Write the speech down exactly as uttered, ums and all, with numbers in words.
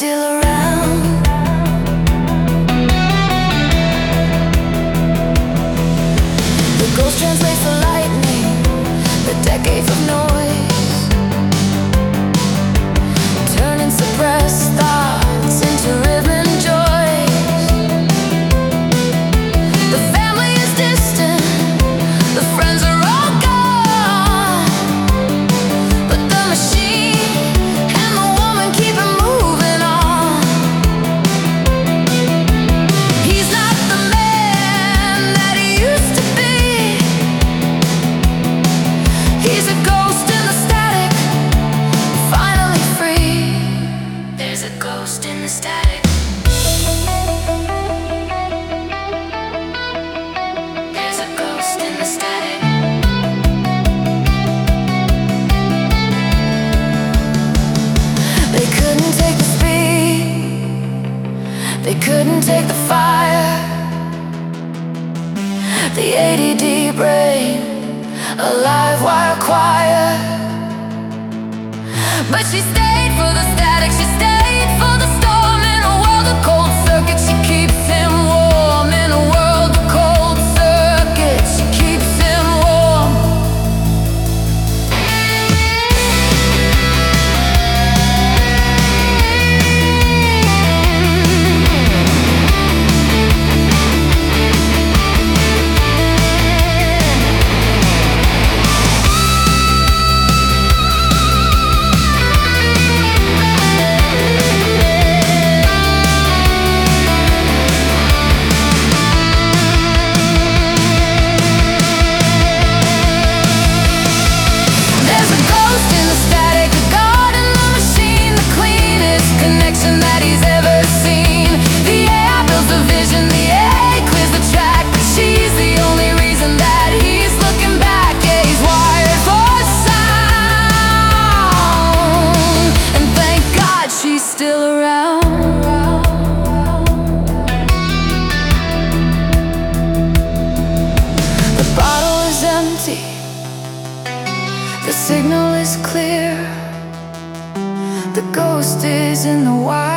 still around. The ghost translates the lightning, the decades of noise, turning suppressed thoughts into rhythm and joys. The family is distant, the friends are all gone, but the machine and the woman keep it moving on. He's not the man that he used to be. He's a ghost in the static, finally free. There's a ghost in the static. There's a ghost in the static. They couldn't take the speed, they couldn't take the fire. The A D D brain, a live wire choir. But she stayed for the static, she stayed for the storm. In a world of cold circuits, she keeps him warm. In a world of cold circuits, she keeps him warm. There's a ghost in the static, the god in the machine, the cleanest connection that he's ever seen. The A I builds the vision, the A I clears the track, but she's the only reason that he's looking back. Yeah, he's wired for sound, and thank God she's still around. The bottle is empty, the signal is clear. The ghost is in the wire.